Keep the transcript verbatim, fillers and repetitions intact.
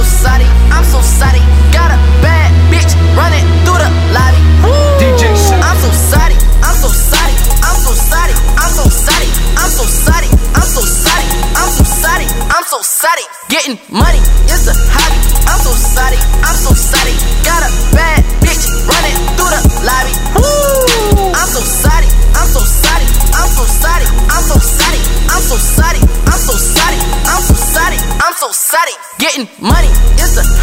sorry, I'm so sorry. Got a bad bitch running through the lobby. D J Sam. I'm so sorry, I'm so sorry, I'm so sorry, I'm so sorry, I'm so sorry, I'm so sorry, I'm so sorry, I'm so sorry. Getting money is a hobby. I'm so sorry, I'm so sorry. Got a bad bitch running through the lobby. I'm so sorry, I'm so sorry, I'm so sorry, I'm so sorry, I'm so sorry, I'm so sorry, I'm so sorry, I'm so sorry. Getting money is a